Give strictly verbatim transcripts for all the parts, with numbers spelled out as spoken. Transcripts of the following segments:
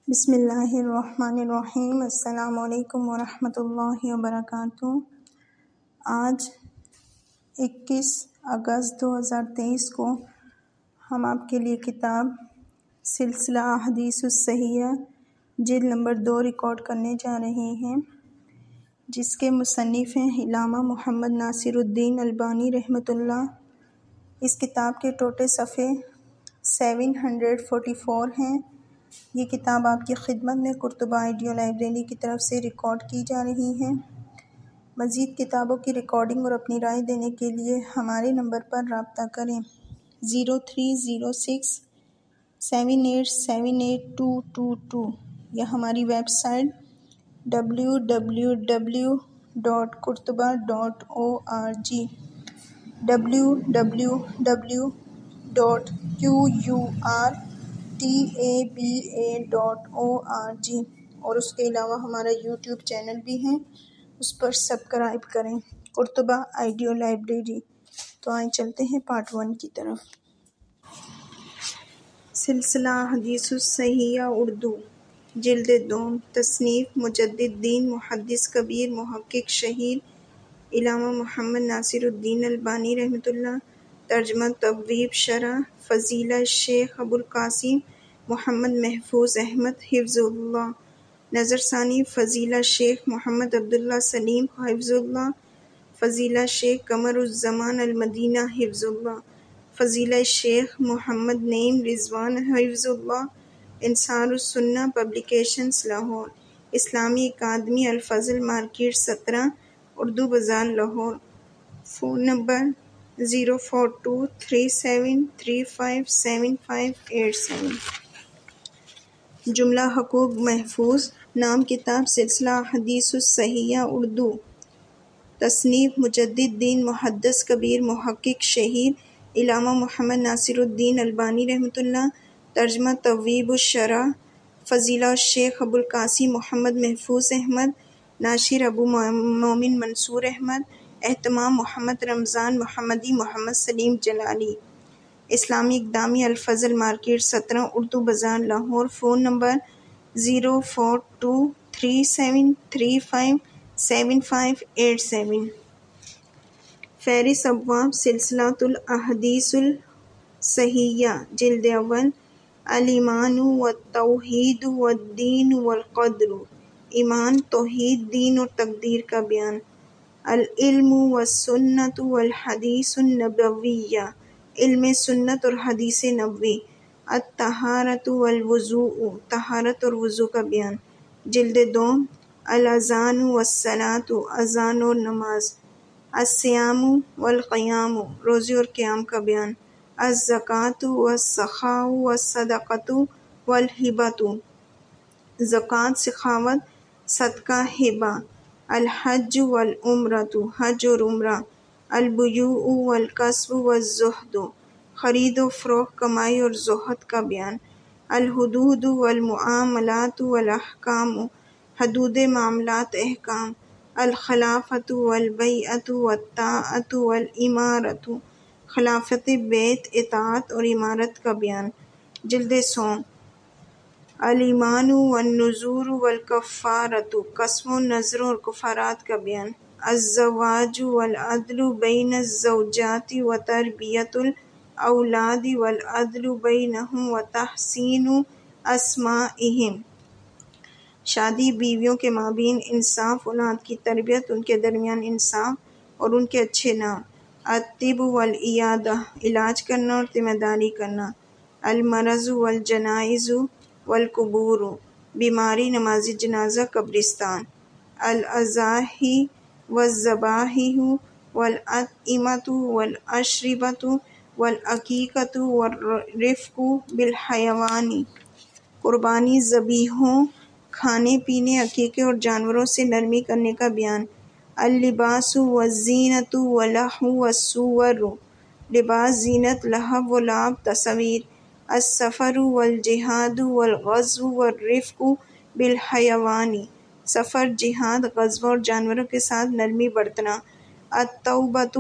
بسم اللہ الرحمن الرحیم۔ السلام علیکم ورحمۃ اللہ وبرکاتہ۔ آج اکیس اگست دو ہزار تیئیس کو ہم آپ کے لیے کتاب سلسلہ احادیث الصحیحہ جلد نمبر دو ریکارڈ کرنے جا رہے ہیں، جس کے مصنف ہیں علامہ محمد ناصر الدین البانی رحمۃ اللہ۔ اس کتاب کے ٹوٹل صفحے سیون ہنڈریڈ فورٹی فور ہیں۔ یہ کتاب آپ کی خدمت میں قرطبہ آڈیو لائبریری کی طرف سے ریکارڈ کی جا رہی ہے۔ مزید کتابوں کی ریکارڈنگ اور اپنی رائے دینے کے لیے ہمارے نمبر پر رابطہ کریں zero three zero six seven eight seven eight two two two یا ہماری web site W W W dot Qurtuba dot O R G W W W dot Q U R T A B A dot O R G اور اس کے علاوہ ہمارا YouTube channel بھی ہے، اس پر subscribe کریں، قرطبہ آڈیو لائبریری۔ تو آئیں چلتے ہیں پارٹ ون کی طرف۔ سلسلہ احادیث الصحیحہ اردو جلد دوم، تصنیف مجدد دین محدث کبیر محقق شہیر علامہ محمد ناصر الدین البانی رحمۃ اللہ، ترجمہ تبویب شرح فضیلہ شیخ ابو القاسم محمد محفوظ احمد حفظہ اللہ، نظر ثانی فضیلہ شیخ محمد عبداللہ سلیم حفظہ اللہ، فضیلہ شیخ قمر الزمان المدینہ حفظہ اللہ، فضیلہ شیخ محمد نعیم رضوان حفظہ اللہ، انصار السنہ پبلیکیشنز لاہور، اسلامی اکادمی الفضل مارکیٹ سترہ Urdu Bazaar Lahore, phone number zero four two three seven three five seven five eight seven. جملہ حقوق محفوظ۔ نام کتاب سلسلہ احادیث الصحیحہ اردو، تصنیف مجدد دین محدث کبیر محقق شہیر علامہ محمد ناصر الدین البانی رحمۃ اللہ، ترجمہ تبویب الشرح فضیلہ شیخ ابو القاسم محمد محفوظ احمد، ناشر ابو مومن منصور احمد، اہتمام محمد رمضان محمدی محمد سلیم جلالی، اسلامی اکادمی الفضل مارکیٹ سترہ Urdu Bazaar Lahore, phone number zero four two three seven three five seven five eight seven. فہرست ابواب سلسلۃ الاحادیث الصحیحہ جلد اول، الایمان والتوحید والدین والقدر، ایمان، توحید، دین اور تقدیر کا بیان، العلم والسنۃ والحدیث النبویہ، علم سنت اور حدیث نبوی، الطہارۃ والوضوء، طہارت اور وضو کا بیان، جلد دوم، الاذان والصلاۃ، اذان اور نماز، الصیام والقیام، روزے اور قیام کا بیان، الزکوٰۃ والسخاء والصدقۃ والہبۃ، زکوٰۃ، سخاوت، صدقہ، ہبہ، الحج والعمرۃ، حج اور عمرہ، البیوع والکسب والزہد، خرید و فروخت، کمائی اور زہد کا بیان، الحدود والمعاملات والاحکام، حدود، معاملات، احکام، الخلافۃ والبیعۃ والطاعۃ والامارۃ، خلافت، بیعت، اطاعت اور امارت کا بیان، جلد سوم، الایمان والنذور والکفارۃ، قسموں، نذروں اور کفارات کا بیان، الزواج والعدل بین الزوجات وتربیۃ الاولاد والعدل بینہم وتحسین اسمائہم، شادی، بیویوں کے مابین انصاف، اولاد کی تربیت، ان کے درمیان انصاف اور ان کے اچھے نام، الطب والعیادہ، علاج کرنا اور ذمہ داری کرنا، المرض والجنائز والقبور، بیماری، نماز جنازہ، قبرستان، الاضاحی والذبائح والاطعمۃ والاشربۃ والعقیقۃ والرفق بالحیوان، قربانی، ذبیحوں، کھانے پینے، عقیقے اور جانوروں سے نرمی کرنے کا بیان، اللباس والزینۃ واللہو والصور، لباس، زینت، لہو و لعب، تصاویر، السفر والجہاد والغزو والرفق بالحیوان، سفر، جہاد، غزوہ اور جانوروں کے ساتھ نرمی برتنا، التوبۃ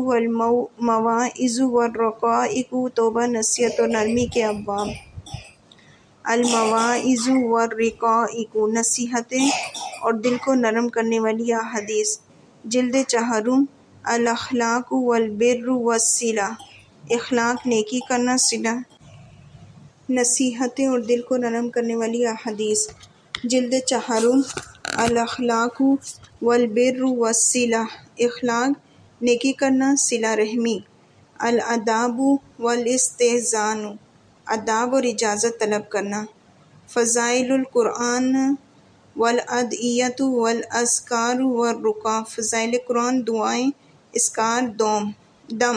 والمواعظ والرقائق، توبہ، نصیحت اور نرمی کے ابواب، المواعظ والرقائق، نصیحتیں اور دل کو نرم کرنے والی احادیث، جلد چہارم، الاخلاق والبر والصلہ، اخلاق نیکی کرنا، صلہ نصیحتیں اور دل کو نرم کرنے والی احادیث، جلد چہارم، الاخلاق والبر والصلہ، اخلاق نیکی کرنا، صلہ رحمی، الاداب والاستئذان، آداب اور اجازت طلب کرنا، فضائل القرآن والادعیۃ والاذکار والرقیٰ، فضائل قرآن، دعائیں، اذکار، دوم دم،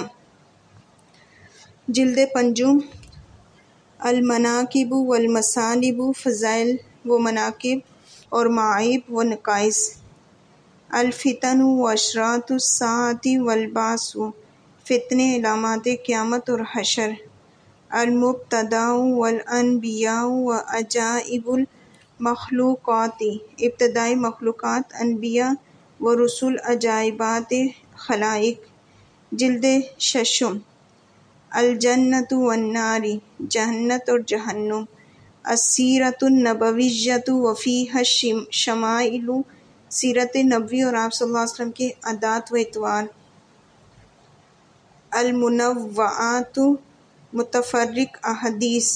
جلد پنجم، المناقب والمصالب، فضائل و مناقب اور معائب و نقائص، الفتن واشراط الساعۃ والبعث، فتنے، علامات قیامت اور حشر، المبتداء والانبیاء وعجائب المخلوقات، ابتدائی مخلوقات، انبیاء و رسل، عجائبات خلائق، جلد ششم، الجنۃ والنار، جنت اور جہنم، السیرۃ النبویۃ وفیہا الشمائل، سیرت نبوی اور آپ صلی اللہ علیہ وسلم کے عادات و اطوار، المنوعات، متفرق احادیث،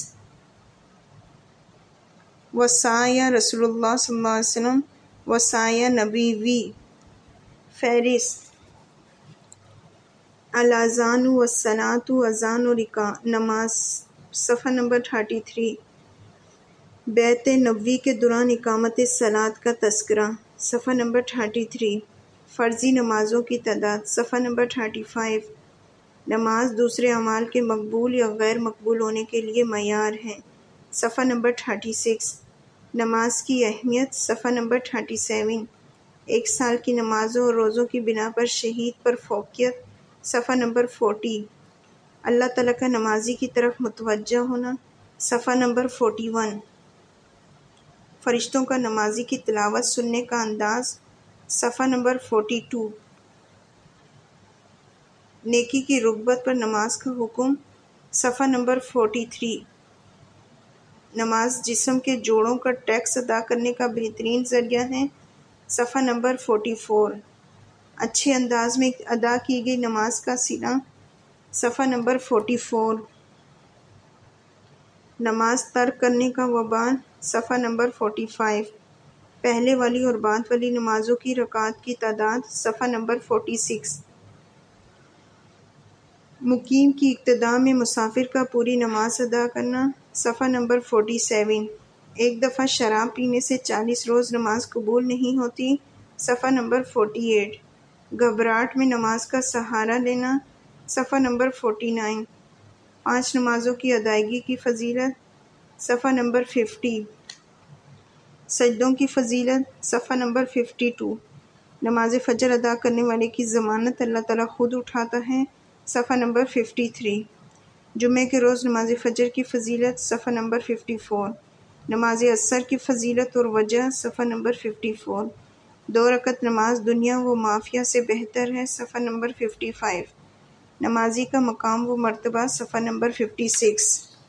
وصایا رسول اللہ صلی اللہ علیہ وسلم، وصایا نبوی، فہرست، الاذان والصلاۃ، اذان اور نماز، صفحہ نمبر تینتیس، بیعت نبوی کے دوران اقامت صلاۃ کا تذکرہ، صفحہ نمبر تینتیس، فرضی نمازوں کی تعداد، صفحہ نمبر پینتیس، نماز دوسرے اعمال کے مقبول یا غیر مقبول ہونے کے لیے معیار ہے، صفحہ نمبر چھتیس، نماز کی اہمیت، صفحہ نمبر سینتیس، ایک سال کی نمازوں اور روزوں کی بنا پر شہید پر فوقیت، صفحہ نمبر چالیس، اللہ تعالیٰ کا نمازی کی طرف متوجہ ہونا، صفحہ نمبر اکتالیس، فرشتوں کا نمازی کی تلاوت سننے کا انداز، صفحہ نمبر بائیس، نیکی کی رغبت پر نماز کا حکم، صفحہ نمبر تینتیس، نماز جسم کے جوڑوں کا ٹیکس ادا کرنے کا بہترین ذریعہ ہے، صفحہ نمبر چوالیس، اچھے انداز میں ادا کی گئی نماز کا صلہ، صفحہ نمبر چوالیس، نماز ترک کرنے کا وبال، صفحہ نمبر پینتالیس، پہلے والی اور بعد والی نمازوں کی رکعات کی تعداد، صفحہ نمبر چھیالیس، مقیم کی اقتداء میں مسافر کا پوری نماز ادا کرنا، صفحہ نمبر سینتالیس، ایک دفعہ شراب پینے سے چالیس روز نماز قبول نہیں ہوتی، صفحہ نمبر اڑتالیس، گھبراہٹ میں نماز کا سہارا لینا، صفحہ نمبر انچاس، پانچ نمازوں کی ادائیگی کی فضیلت، صفحہ نمبر پچاس، سجدوں کی فضیلت، صفحہ نمبر باون، نماز فجر ادا کرنے والے کی ضمانت اللہ تعالیٰ خود اٹھاتا ہے، صفحہ نمبر ترپن، جمعے کے روز نماز فجر کی فضیلت، صفحہ نمبر چون، نماز عصر کی فضیلت اور وجہ، صفحہ نمبر چون، دو رکعت نماز دنیا و مافیہ سے بہتر ہے، صفحہ نمبر پچپن، نمازی کا مقام و مرتبہ، صفحہ نمبر چھپن،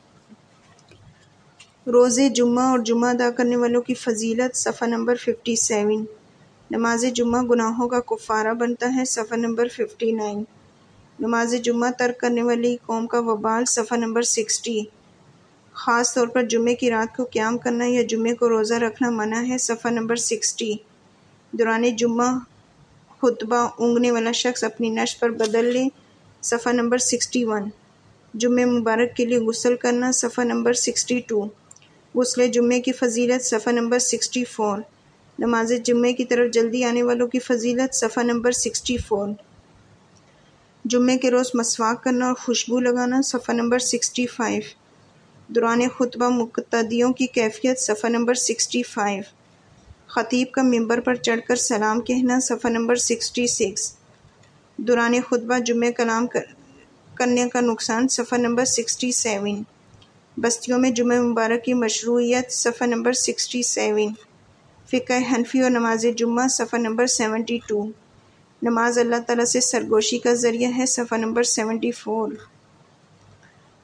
روز جمعہ اور جمعہ ادا کرنے والوں کی فضیلت، صفحہ نمبر سپن، نماز جمعہ گناہوں کا کفارہ بنتا ہے، صفحہ نمبر اناسی، نماز جمعہ ترک کرنے والی قوم کا وبال، صفحہ نمبر ساٹھ، خاص طور پر جمعے کی رات کو قیام کرنا یا جمعے کو روزہ رکھنا منع ہے، صفحہ نمبر ساٹھ، دوران جمعہ خطبہ اونگنے والا شخص اپنی نشت پر بدل لے، صفحہ نمبر اکسٹھ، جمعہ مبارک کے لیے غسل کرنا، صفحہ نمبر اکسٹھ، غسل جمعے کی فضیلت، صفحہ نمبر چوالیس، نماز جمعے کی طرف جلدی آنے والوں کی فضیلت، صفحہ نمبر چوالیس، جمعے کے روز مسواک کرنا اور خوشبو لگانا، صفحہ نمبر پچاس، دوران خطبہ مقتدیوں کی کیفیت، صفحہ نمبر پچاس، خطیب کا ممبر پر چڑھ کر سلام کہنا، صفحہ نمبر چھیاسٹھ، دوران خطبہ جمعہ کلام کرنے کا نقصان، صفحہ نمبر سڑسٹھ، بستیوں میں جمعہ مبارک کی مشروعیت، صفحہ نمبر سڑسٹھ، فقہ حنفی اور نماز جمعہ، صفحہ نمبر بہتر، نماز اللہ تعالیٰ سے سرگوشی کا ذریعہ ہے، صفحہ نمبر چوہتر،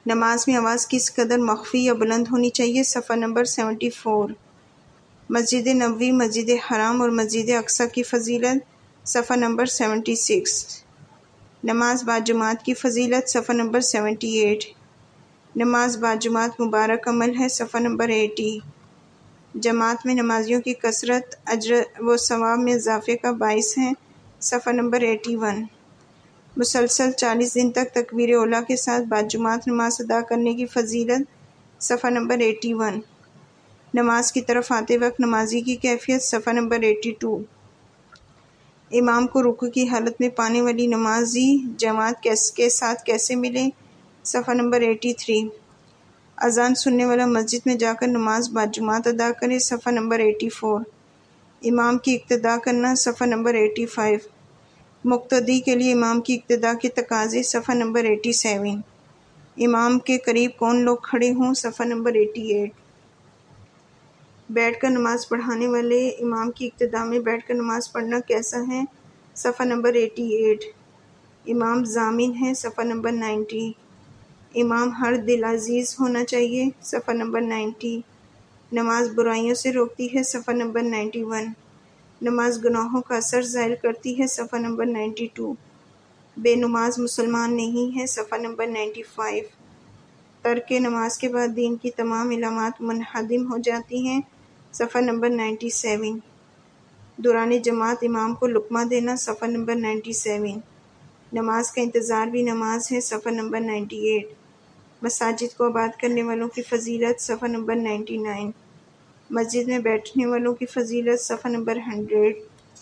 نماز میں آواز کس قدر مخفی یا بلند ہونی چاہیے؟ صفحہ number seventy four. Masjid Nabawi, مسجد حرام اور مسجد اقصی کی فضیلت، صفحہ نمبر سیونٹی سکس۔ نماز باجماعت کی فضیلت، صفحہ نمبر سیونٹی ایٹ۔ نماز باجماعت مبارک عمل ہے، صفحہ نمبر ایٹی۔ جماعت میں نمازیوں کی کثرت اجر و ثواب میں اضافے کا باعث ہے، صفحہ نمبر ایٹی ون۔ مسلسل چالیس دن تک تکبیر اولیٰ کے ساتھ باجماعت نماز ادا کرنے کی فضیلت، صفحہ نمبر ایٹی ون۔ نماز کی طرف آتے وقت نمازی کی کیفیت، صفحہ نمبر ایٹی ٹو۔ امام کو رکوع کی حالت میں پانے والی نمازی جماعت کے ساتھ کیسے ملے، صفحہ نمبر ایٹی تھری۔ اذان سننے والا مسجد میں جا کر نماز باجماعت ادا کرے، صفحہ نمبر ایٹی فور۔ امام کی اقتداء کرنا، صفحہ نمبر ایٹی فائیو۔ مقتدی کے لیے امام کی اقتداء کے تقاضے، صفحہ نمبر ایٹی سیون۔ امام کے قریب کون لوگ کھڑے ہوں، صفحہ نمبر ایٹی ایٹ۔ بیٹھ کر نماز پڑھانے والے امام کی اقتداء میں بیٹھ کر نماز پڑھنا کیسا ہے، صفحہ نمبر ایٹی ایٹ۔ امام ضامن ہے، صفحہ نمبر نائنٹی۔ امام ہر دل عزیز ہونا چاہیے، صفحہ نمبر نائنٹی۔ نماز برائیوں سے روکتی ہے، صفحہ نمبر نائنٹی ون۔ نماز گناہوں کا اثر زائل کرتی ہے، صفحہ نمبر نائنٹی ٹو۔ بے نماز مسلمان نہیں ہے، صفحہ نمبر نائنٹی فائیو۔ ترک نماز کے بعد دین کی تمام علامات منہدم ہو جاتی ہیں، صفحہ نمبر نائنٹی سیون۔ دوران جماعت امام کو لقمہ دینا، صفحہ نمبر نائنٹی سیون۔ نماز کا انتظار بھی نماز ہے، صفحہ نمبر نائنٹی ایٹ۔ مساجد کو آباد کرنے والوں کی فضیلت، صفحہ نمبر نائنٹی نائن۔ مسجد میں بیٹھنے والوں کی فضیلت، صفحہ نمبر ہنڈریڈ۔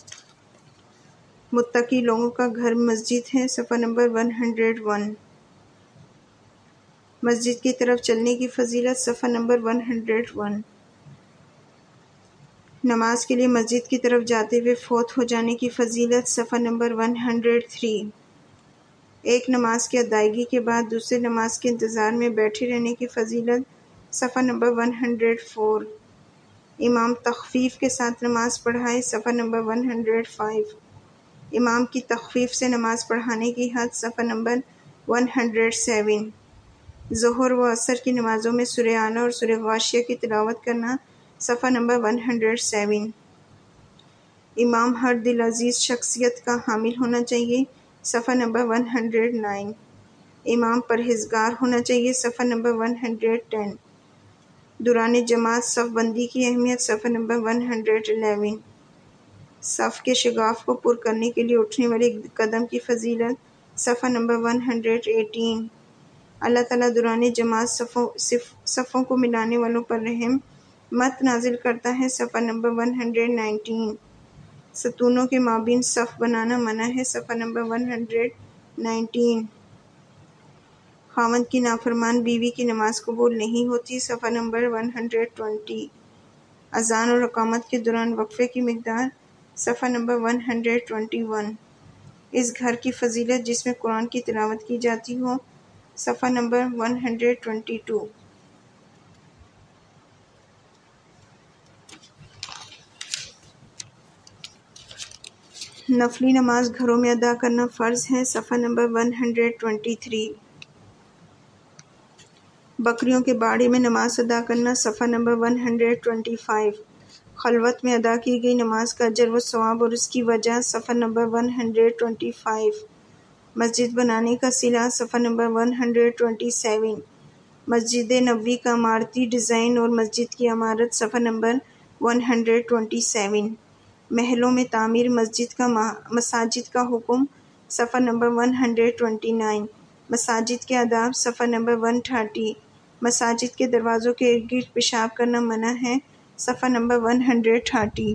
متقی لوگوں کا گھر مسجد ہے، صفحہ نمبر ون ہنڈریڈ ون۔ مسجد کی طرف چلنے کی فضیلت، صفحہ نمبر ون ہنڈریڈ ون۔ نماز کے لیے مسجد کی طرف جاتے ہوئے فوت ہو جانے کی فضیلت، صفحہ نمبر ون ہنڈریڈ تھری۔ ایک نماز کی ادائیگی کے بعد دوسرے نماز کے انتظار میں بیٹھے رہنے کی فضیلت، صفحہ نمبر ون ہنڈریڈ فور۔ امام تخفیف کے ساتھ نماز پڑھائے، صفحہ نمبر ون ہنڈریڈ فائیو۔ امام کی تخفیف سے نماز پڑھانے کی حد، صفحہ نمبر ون ہنڈریڈ سیون۔ ظہر و عصر کی نمازوں میں سورہ اعلیٰ اور سورہ غاشیہ کی تلاوت کرنا، صفحہ نمبر ون ہنڈریڈ سیون۔ امام ہر دل عزیز شخصیت کا حامل ہونا چاہیے، صفحہ نمبر ون ہنڈریڈ نائن۔ امام پرہیزگار ہونا چاہیے، صفحہ نمبر ون ہنڈریڈ ٹین۔ دوران جماعت صف بندی کی اہمیت، صفحہ نمبر ون ہنڈریڈ الیون۔ صف کے شگاف کو پر کرنے کے لیے اٹھنے والے قدم کی فضیلت، صفحہ number one hundred eighteen. Allah تعالیٰ دوران جماعت صفوں صفوں کو ملانے والوں پر رحمت نازل کرتا ہے، صفحہ نمبر ون ہنڈریڈ نائنٹین۔ ستونوں کے مابین صف بنانا منع ہے، صفحہ نمبر ون ہنڈریڈ نائنٹین۔ خاوند کی نافرمان بیوی کی نماز قبول نہیں ہوتی، صفحہ نمبر ون ہنڈریڈ ٹوینٹی۔ اذان اور اقامت کے دوران وقفے کی مقدار، صفحہ number one hundred twenty one. اس گھر کی فضیلت جس میں قرآن کی تلاوت کی جاتی ہو، صفحہ number one hundred twenty two. نفلی نماز گھروں میں ادا کرنا فرض ہے، صفحہ number one hundred twenty three. بکریوں کے باڑے میں نماز ادا کرنا، صفحہ number one hundred twenty five. خلوت میں ادا کی گئی نماز کا اجر و ثواب اور اس کی وجہ، صفحہ number one hundred twenty five. مسجد بنانے کا صلہ، صفحہ number one hundred twenty seven. مسجد نبوی کا عمارتی ڈیزائن اور مسجد کی عمارت، صفحہ number one hundred twenty seven. محلوں میں تعمیر مسجد کا مساجد کا حکم، صفحہ number one hundred twenty nine. مساجد کے آداب، صفحہ نمبر ون تھرٹی۔ مساجد کے دروازوں کے ارد گرد پیشاب کرنا منع ہے، صفحہ نمبر ون ہنڈریڈ تھرٹی۔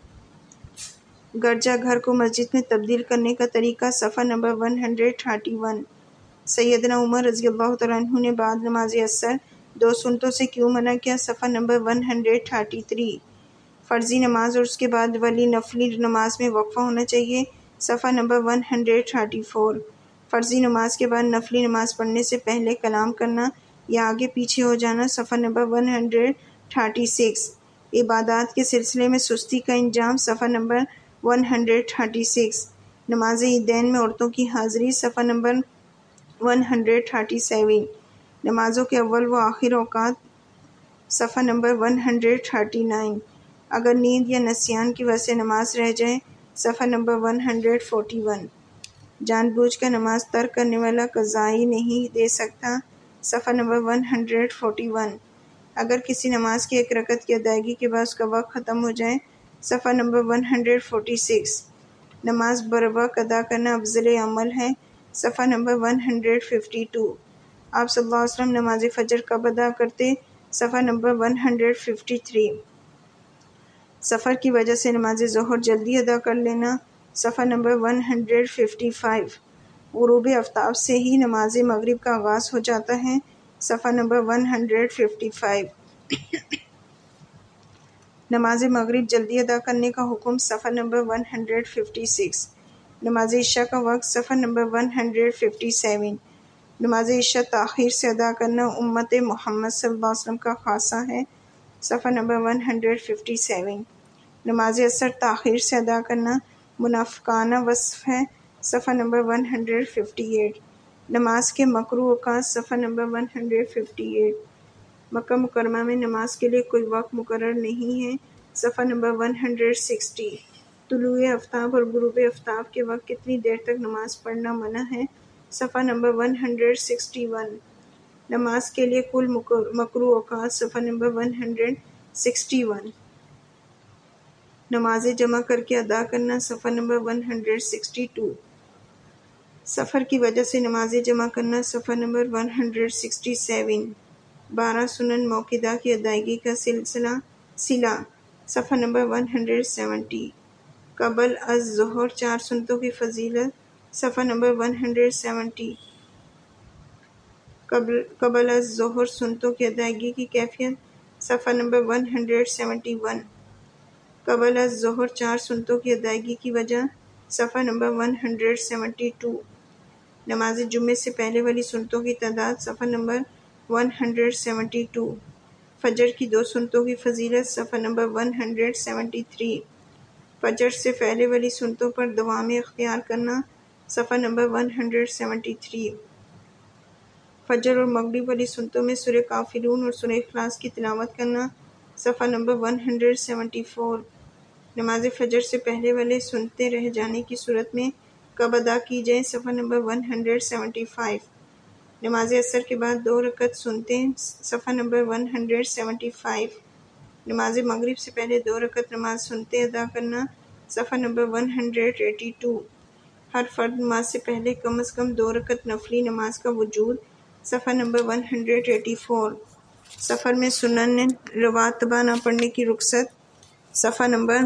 گرجا گھر کو مسجد میں تبدیل کرنے کا طریقہ، صفحہ number one hundred thirty one. سیدنا عمر رضی اللہ تعالیٰ عنہ نے بعد نماز عصر دو سنتوں سے کیوں منع کیا، صفحہ number one hundred thirty three. فرضی نماز اور اس کے بعد والی نفلی نماز میں وقفہ ہونا چاہیے، صفحہ number one hundred thirty four. فرضی نماز کے بعد نفلی نماز پڑھنے سے پہلے کلام کرنا یا آگے پیچھے ہو جانا، صفحہ number one hundred thirty six. عبادات کے سلسلے میں سستی کا انجام، صفحہ number one hundred thirty six. نماز عیدین میں عورتوں کی حاضری، صفحہ number one hundred thirty seven. نمازوں کے اول و آخر اوقات، صفحہ نمبر ایک سو انتیس۔ اگر نیند یا نسیان کی وجہ سے نماز رہ جائے، صفحہ نمبر ایک سو اکیالیس۔ جان بوجھ کر نماز ترک کرنے والا قضائی نہیں دے سکتا، صفحہ نمبر ایک سو اکیالیس۔ اگر کسی نماز کی ایک رکعت کی ادائیگی کے بعد اس کا وقت ختم ہو جائے، صفحہ نمبر ایک سو چھیالیس۔ نماز بروقت ادا کرنا افضل عمل ہے، صفحہ نمبر ایک سو باون۔ آپ صلی اللہ علیہ وسلم نماز فجر کب ادا کرتے، صفحہ نمبر ایک سو ترپن۔ سفر کی وجہ سے نماز ظہر جلدی ادا کر لینا، صفحہ نمبر ایک سو پچپن۔ غروب آفتاب سے ہی نماز مغرب کا آغاز ہو جاتا ہے، صفحہ نمبر ایک سو پچپن۔ نماز مغرب جلدی ادا کرنے کا حکم، صفحہ نمبر ایک سو چھپن۔ نماز عشاء کا وقت، صفحہ نمبر ایک سو ستاون۔ نماز عشاء تاخیر سے ادا کرنا امت محمد صلی اللہ علیہ وسلم کا خاصہ ہے، صفحہ نمبر ایک سو سپن۔ نماز عصر تاخیر سے ادا کرنا منافقانہ وصف ہے، صفحہ نمبر ایک سو اٹھاون۔ نماز کے مکروہ اوقات، صفحہ نمبر ایک سو اٹھاون۔ مکہ مکرمہ میں نماز کے لیے کوئی وقت مقرر نہیں ہے، صفحہ نمبر ایک سو ساٹھ۔ طلوع آفتاب اور غروب آفتاب کے وقت کتنی دیر تک نماز پڑھنا منع ہے، صفحہ نمبر ایک سو اکسٹھ۔ نماز کے لیے کل مکروہ اوقات، صفحہ نمبر ایک سو اکسٹھ۔ نمازیں جمع کر کے ادا کرنا، صفحہ نمبر ایک سو اکسٹھ۔ سفر کی وجہ سے نمازیں جمع کرنا، صفحہ نمبر ایک سو سڑسٹھ۔ بارہ سنن موقدہ کی ادائیگی کا سلسلہ صلہ، صفحہ نمبر ایک سو ستر۔ قبل از ظہر چار سنتوں کی فضیلت، صفحہ نمبر ایک سو ستر۔ قبل قبل از ظہر سنتوں کی ادائیگی کی کیفیت، صفحہ نمبر ایک سو اکہتر۔ قبل از ظہر چار سنتوں کی ادائیگی کی وجہ، صفحہ نمبر ایک سو بہتر۔ نماز جمعے سے پہلے والی سنتوں کی تعداد، صفحہ نمبر ایک سو بہتر۔ فجر کی دو سنتوں کی فضیلت، صفحہ نمبر ایک سو تہتر۔ فجر سے پہلے والی سنتوں پر دوام اختیار کرنا، صفحہ نمبر ایک سو تہتر۔ فجر اور مغرب والی سنتوں میں سورہ کافرون اور سورہ اخلاص کی تلاوت کرنا، صفحہ نمبر ایک سو چوہتر۔ نماز فجر سے پہلے والے سنتیں رہ جانے کی صورت میں کب ادا کی جائیں، صفحہ نمبر ایک سو پچہتر۔ نماز عصر کے بعد دو رکعت سنتیں، صفحہ نمبر ایک سو پچہتر۔ نماز مغرب سے پہلے دو رکعت نماز سنتیں ادا کرنا، صفحہ نمبر ایک سو بانوے۔ ہر فرض نماز سے پہلے کم از کم دو رکعت نفلی نماز کا وجود، صفحہ نمبر ایک سو چورانوے۔ سفر میں سنن رواتبہ نہ پڑھنے کی رخصت، صفحہ نمبر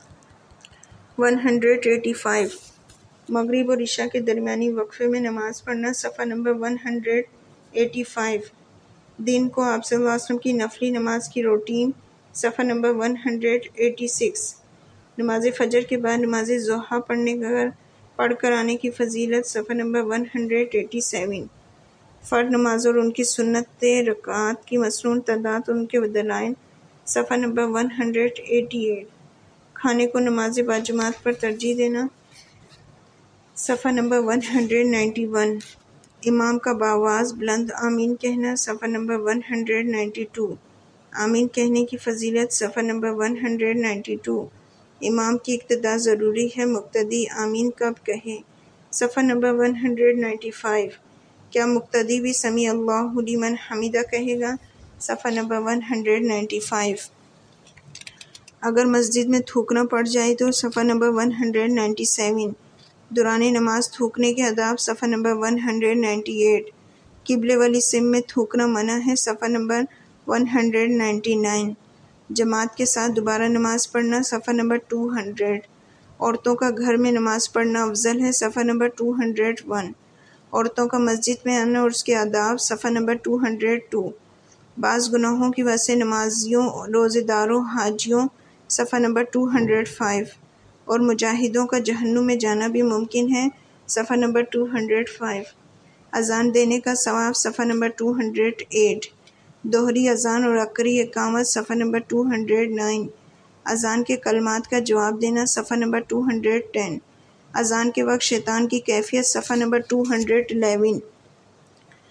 ایک سو پچاسی۔ مغرب اور عشاء کے درمیانی وقفے میں نماز پڑھنا، صفحہ نمبر ایک سو پچاسی۔ دن کو آپ صلی اللہ علیہ وسلم کی نفلی نماز کی روٹین، صفحہ نمبر ایک سو چھیاسی۔ نماز فجر کے بعد نماز ضحیٰ پڑھنے کر پڑھ کر آنے کی فضیلت، صفحہ نمبر ایک سو ستاسی۔ فرض نمازوں اور ان کی سنت رکعات کی مسنون تعداد اور ان کے دلائل، صفحہ نمبر ایک سو اٹھاسی۔ کھانے کو نماز باجماعت پر ترجیح دینا، صفحہ نمبر ایک سو اکیانوے۔ امام کا بآواز بلند آمین کہنا، صفحہ نمبر ایک سو بانوے۔ آمین کہنے کی فضیلت، صفحہ نمبر ایک سو بانوے۔ امام کی اقتداء ضروری ہے، مقتدی آمین کب کہے، صفحہ نمبر ایک سو پچانوے۔ کیا مقتدی بھی سمیع اللہ لمن حمیدہ کہے گا، صفحہ نمبر ایک سو پچانوے۔ اگر مسجد میں تھوکنا پڑ جائے تو، صفحہ نمبر ایک سو ستانوے۔ دوران نماز تھوکنے کے آداب، صفحہ نمبر ایک سو اٹھانوے۔ قبلے والی سمت میں تھوکنا منع ہے، صفحہ نمبر ایک سو ننانوے۔ جماعت کے ساتھ دوبارہ نماز پڑھنا، صفحہ نمبر دو سو۔ عورتوں کا گھر میں نماز پڑھنا افضل ہے، صفحہ نمبر دو سو ایک۔ عورتوں کا مسجد میں آنا اور اس کے آداب، صفحہ نمبر دو سو دو۔ بعض گناہوں کی وجہ سے نمازیوں، روزہ داروں، حاجیوں، صفحہ نمبر دو سو پانچ، اور مجاہدوں کا جہنم میں جانا بھی ممکن ہے، صفحہ نمبر دو سو پانچ۔ اذان دینے کا ثواب، صفحہ نمبر دو سو آٹھ۔ دوہری اذان اور عقری اقامت، صفحہ نمبر دو سو نو۔ اذان کے کلمات کا جواب دینا، صفحہ نمبر دو سو دس۔ اذان کے وقت شیطان کی کیفیت، صفحہ نمبر دو سو گیارہ۔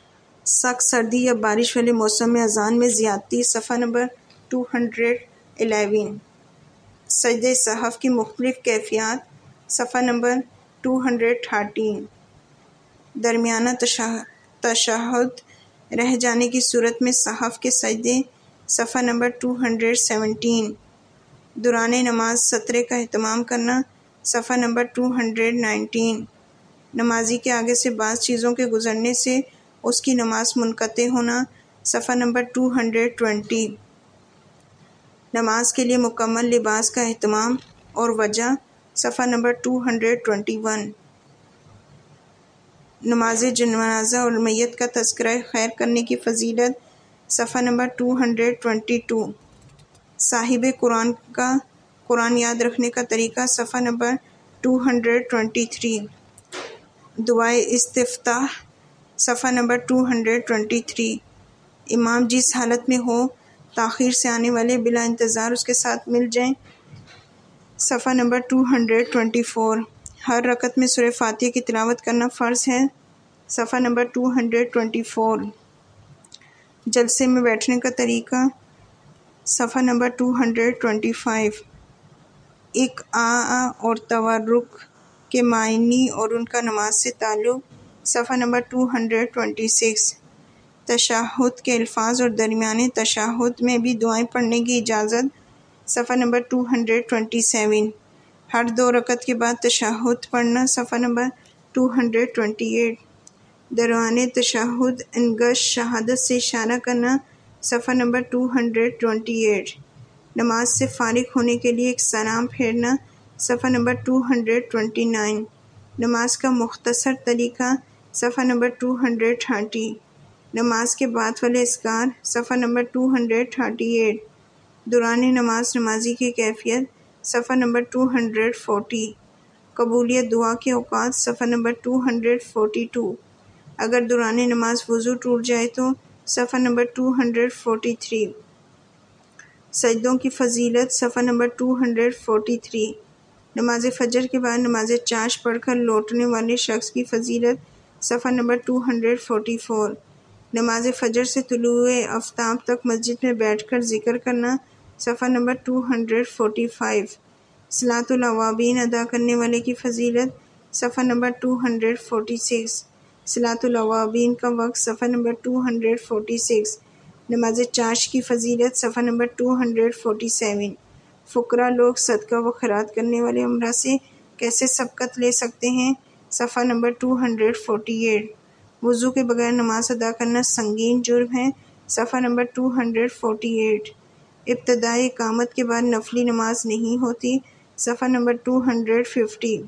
سخت سردی یا بارش والے موسم میں اذان میں زیادتی، صفحہ نمبر دو سو گیارہ۔ سجدہ صحف کی مختلف کیفیات، صفحہ نمبر دو سو تیرہ۔ درمیانہ تشہد رہ جانے کی صورت میں صحف کے سجدے، صفحہ نمبر دو سو سترہ۔ دوران نماز سطرے کا اہتمام کرنا، صفحہ نمبر دو سو انیس۔ نمازی کے آگے سے بعض چیزوں کے گزرنے سے اس کی نماز منقطع ہونا، صفحہ نمبر دو سو بیس۔ نماز کے لیے مکمل لباس کا اہتمام اور وجہ، صفحہ نمبر دو سو اکیس۔ نماز جنازہ اور میت کا تذکرہ خیر کرنے کی فضیلت، صفحہ نمبر دو سو بائیس۔ صاحب قرآن کا قرآن یاد رکھنے کا طریقہ، صفحہ نمبر دو سو تیئیس۔ دعائے استفتاح، صفحہ نمبر دو سو تیئیس۔ امام جس حالت میں ہو تاخیر سے آنے والے بلا انتظار اس کے ساتھ مل جائیں، صفحہ نمبر دو سو چوبیس۔ ہر رکعت میں سورہ فاتحہ کی تلاوت کرنا فرض ہے، صفحہ نمبر دو سو چوبیس۔ جلسے میں بیٹھنے کا طریقہ، صفحہ نمبر دو سو پچیس۔ اقعاء اور تورک کے معنی اور ان کا نماز سے تعلق، صفحہ نمبر دو سو چھبیس۔ تشہد کے الفاظ اور درمیانے تشہد میں بھی دعائیں پڑھنے کی اجازت، صفحہ نمبر دو سو ستائیس۔ ہر دو رکعت کے بعد تشہد پڑھنا، صفحہ نمبر دو سو اٹھائیس۔ دوران تشہد انگشت شہادت سے اشارہ کرنا، صفحہ نمبر دو سو اٹھائیس۔ نماز سے فارغ ہونے کے لیے ایک سلام پھیرنا، صفحہ نمبر دو سو انیس۔ نماز کا مختصر طریقہ، صفحہ نمبر دو سو تیس۔ نماز کے بعد والے اذکار، صفحہ نمبر دو سو اڑتیس۔ دوران نماز نمازی کی کیفیت، صفحہ نمبر دو سو چالیس۔ قبولیت دعا کے اوقات، صفحہ نمبر دو سو بائیس۔ اگر دوران نماز وضو ٹوٹ جائے تو، صفحہ نمبر دو سو تینتالیس۔ سجدوں کی فضیلت، صفحہ نمبر دو سو تینتالیس۔ نماز فجر کے بعد نماز چاشت پڑھ کر لوٹنے والے شخص کی فضیلت، صفحہ نمبر دو سو چوالیس۔ نماز فجر سے طلوع آفتاب تک مسجد میں بیٹھ کر ذکر کرنا، صفحہ نمبر دو سو پچاس۔ صلاۃ الاوابین ادا کرنے والے کی فضیلت، صفحہ نمبر دو سو چھیالیس۔ صلاۃ الاوابین کا وقت، صفحہ نمبر دو سو چھیالیس۔ نماز چاشت کی فضیلت، صفحہ نمبر دو سو سینتالیس۔ فقراء لوگ صدقہ و خیرات کرنے والے امراء سے کیسے سبقت لے سکتے ہیں، صفحہ نمبر دو سو اڑتالیس۔ وضو کے بغیر نماز ادا کرنا سنگین جرم ہے، صفحہ نمبر دو سو اڑتالیس۔ ابتدائی اقامت کے بعد نفلی نماز نہیں ہوتی، صفحہ نمبر دو سو پچاس۔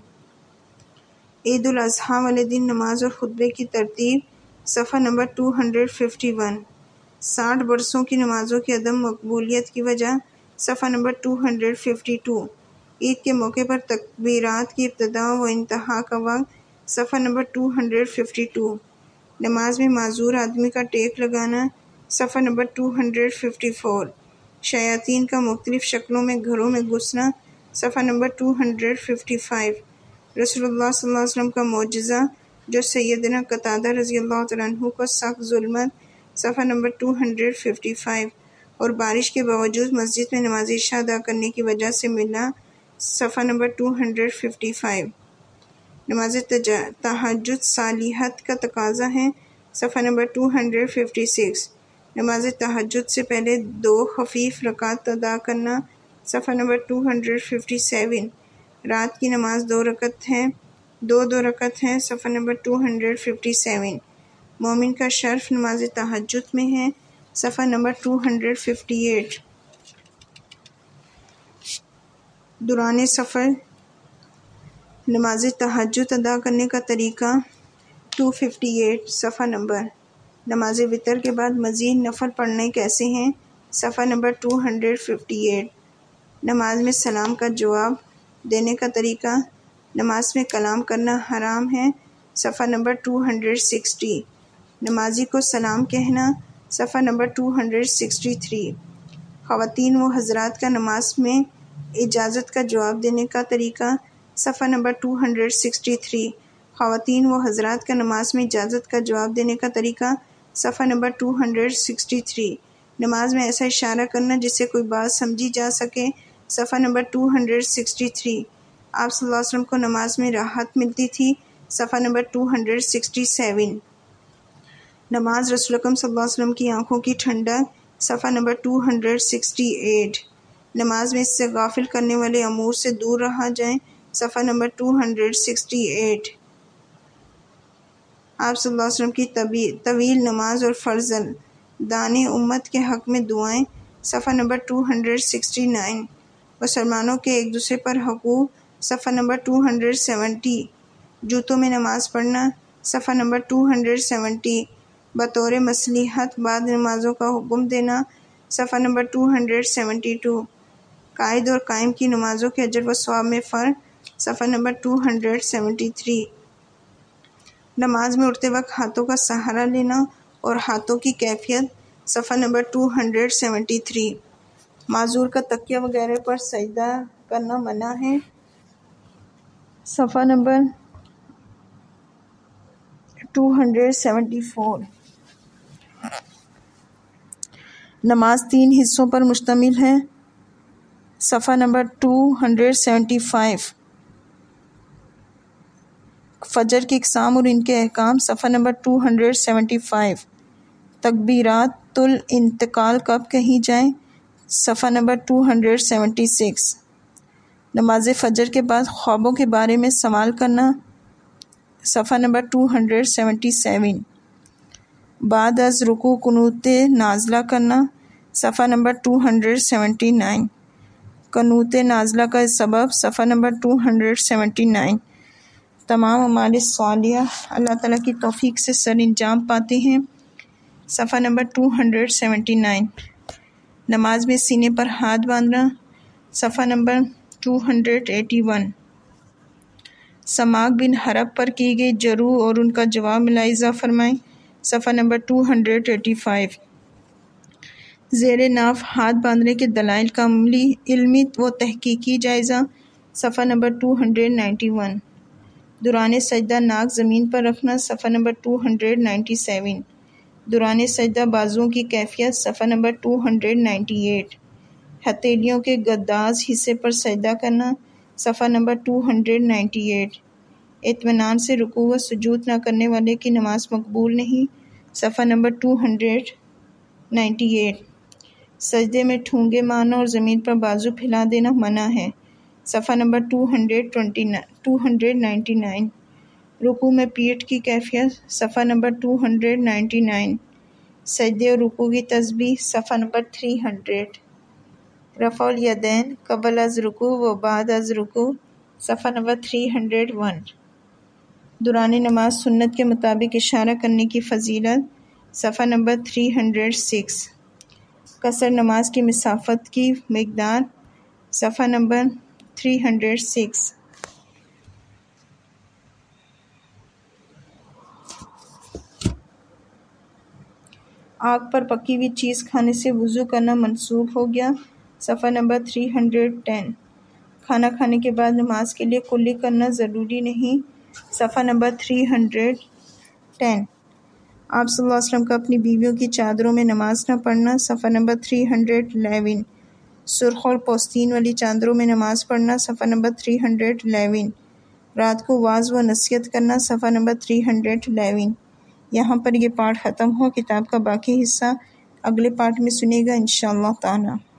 عید الاضحیٰ والے دن نماز اور خطبے کی ترتیب، صفحہ نمبر دو سو اکیاون۔ ساٹھ برسوں کی نمازوں کی عدم مقبولیت کی وجہ، صفحہ نمبر دو سو باون۔ عید کے موقع پر تکبیرات کی ابتدا و انتہا کا وقت، صفحہ نمبر دو سو باون۔ نماز میں معذور آدمی کا ٹیک لگانا، صفحہ نمبر دو سو چون۔ شیاطین کا مختلف شکلوں میں گھروں میں گھسنا، صفحہ نمبر دو سو پچپن۔ رسول اللہ صلی اللہ علیہ وسلم کا معجزہ جو سیدنا قتادہ رضی اللہ عنہ کو سخت ظلمت، صفحہ نمبر دو سو پچپن، اور بارش کے باوجود مسجد میں نماز عشاء ادا کرنے کی وجہ سے ملا، صفحہ نمبر دو سو پچپن۔ نماز تہجد صالحیت کا تقاضا ہے، صفحہ نمبر دو سو چھپن۔ نماز تہجد سے پہلے دو خفیف رکعات ادا کرنا، صفحہ نمبر دو سو سرسٹھ۔ رات کی نماز دو رکعت ہے دو دو رکعت ہے، صفحہ نمبر دو سو سرسٹھ۔ مومن کا شرف نماز تہجد میں ہے، صفحہ نمبر دو سو اٹھاون۔ دوران سفر نماز تہجد ادا کرنے کا طریقہ، دو سو اٹھاون صفحہ نمبر۔ نماز وتر کے بعد مزید نفل پڑھنے کیسے ہیں، صفحہ نمبر دو سو اٹھاون۔ نماز میں سلام کا جواب دینے کا طریقہ، نماز میں کلام کرنا حرام ہے، صفحہ نمبر دو سو ساٹھ۔ نمازی کو سلام کہنا، صفحہ نمبر دو سو ترسٹھ۔ خواتین و حضرات کا نماز میں اجازت کا جواب دینے کا طریقہ، صفحہ نمبر دو سو ترسٹھ۔ خواتین و حضرات کا نماز میں اجازت کا جواب دینے کا طریقہ، صفحہ نمبر دو سو تریسٹھ۔ نماز میں ایسا اشارہ کرنا جس سے کوئی بات سمجھی جا سکے، صفحہ نمبر دو سو ترسٹھ۔ آپ صلی اللہ علیہ وسلم کو نماز میں راحت ملتی تھی، صفحہ نمبر دو سو سڑسٹھ۔ نماز رسول اکرم صلی اللہ علیہ وسلم کی آنکھوں کی ٹھنڈک، صفحہ نمبر دو سو اڑسٹھ۔ نماز میں اس سے غافل کرنے والے امور سے دور رہا جائے، صفحہ نمبر دو سو اڑسٹھ۔ آپ صلی اللہ علیہ وسلم کی طویل نماز اور فرض دان امت کے حق میں دعائیں، صفحہ نمبر دو سو اڑسٹھ۔ مسلمانوں کے ایک دوسرے پر حقوق، صفحہ نمبر دو سو ستر۔ جوتوں میں نماز پڑھنا، صفحہ نمبر دو سو ستر۔ بطور مصلحت بعد نمازوں کا حکم دینا، صفحہ نمبر دو سو بہتر۔ قائد اور قائم کی نمازوں کے اجر و ثواب میں فرق، صفحہ نمبر دو سو تہتر۔ نماز میں اٹھتے وقت ہاتھوں کا سہارا لینا اور ہاتھوں کی کیفیت، صفحہ نمبر دو سو ستر۔ معذور کا تکیہ وغیرہ پر سجدہ کرنا منع ہے، صفحہ نمبر دو سو چوہتر۔ نماز تین حصوں پر مشتمل ہے، صفحہ نمبر دو سو پچہتر۔ فجر کی اقسام اور ان کے احکام، صفحہ نمبر دو سو پچہتر۔ تکبیرات الانتقال کب کہی جائیں، صفحہ نمبر دو سو چھہتر۔ نماز فجر کے بعد خوابوں کے بارے میں سوال کرنا، صفحہ نمبر دو سو ستر۔ بعد از رکوع قنوت نازلہ کرنا، صفحہ نمبر دو سو انہتر۔ قنوت نازلہ کا سبب، صفحہ نمبر دو سو انہتر۔ تمام اعمال صالحہ اللہ تعالیٰ کی توفیق سے سر انجام پاتے ہیں، صفحہ نمبر دو سو انہتر۔ نماز میں سینے پر ہاتھ باندھنا، صفحہ نمبر دو سو اکیاسی۔ سماک بن حرب پر کی گئی جرح اور ان کا جواب ملاحظہ فرمائیں، صفحہ نمبر دو سو پچاسی۔ زیر ناف ہاتھ باندھنے کے دلائل کا عملی، علمی و تحقیقی جائزہ، صفحہ نمبر دو سو اکیاسی۔ دوران سجدہ ناک زمین پر رکھنا، صفحہ نمبر دو سو ستانوے۔ دوران سجدہ بازوؤں کی کیفیت، صفحہ نمبر دو سو اٹھانوے۔ ہتھیلیوں کے گداز حصے پر سجدہ کرنا، صفحہ نمبر دو سو اٹھانوے۔ اطمینان سے رکوع و سجود نہ کرنے والے کی نماز مقبول نہیں، صفحہ نمبر دو سو اٹھانوے۔ سجدے میں ٹھونگے مارنا اور زمین پر بازو پھیلا دینا منع ہے، صفحہ نمبر دو سو ننانوے۔ رکوع میں پیٹھ کی کیفیت، صفحہ نمبر دو سو ننانوے۔ سجدے اور رکوع کی تسبیح، صفحہ نمبر تین سو۔ رفع الیدین قبل از رکوع و بعد از رکوع، صفحہ نمبر تین سو ایک۔ دوران نماز سنت کے مطابق اشارہ کرنے کی فضیلت، صفحہ نمبر تین سو چھ۔ قصر نماز کی مسافت کی مقدار، صفحہ نمبر تین سو چھ۔ آگ پر پکی ہوئی چیز کھانے سے وضو کرنا منسوخ ہو گیا، صفحہ نمبر تین سو دس۔ کھانا کھانے کے بعد نماز کے لیے کلی کرنا ضروری نہیں، صفحہ نمبر تین سو دس۔ آپ صلی اللہ علیہ وسلم کا اپنی بیویوں کی چادروں میں نماز نہ پڑھنا، صفحہ نمبر تین سو گیارہ۔ سرخ اور پوستین والی چادروں میں نماز پڑھنا، صفحہ نمبر تین سو گیارہ۔ رات کو وعظ و نصیحت کرنا، صفحہ نمبر تین سو گیارہ۔ یہاں پر یہ پارٹ ختم ہوا۔ کتاب کا باقی حصہ اگلے پارٹ میں سنیے گا انشاءاللہ تعالی۔